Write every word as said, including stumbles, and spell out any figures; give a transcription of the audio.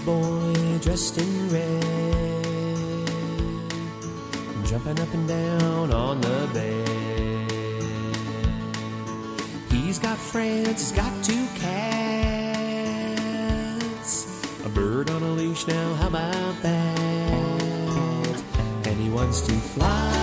boy dressed in red, jumping up and down on the bed. He's got friends, he's got two cats, a bird on a leash now, how about that? And he wants to fly